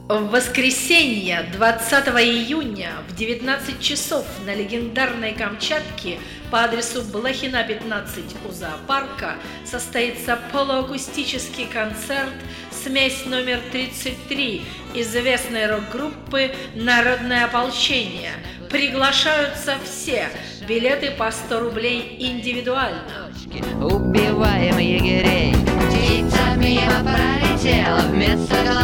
В воскресенье 20 июня в 19 часов на легендарной Камчатке по адресу Блохина, 15 у зоопарка состоится полуакустический концерт «Смесь номер 33» известной рок-группы «Народное ополчение». Приглашаются все. Билеты по 100 рублей индивидуально. Убиваем егерей. Птица мимо пролетела, вместо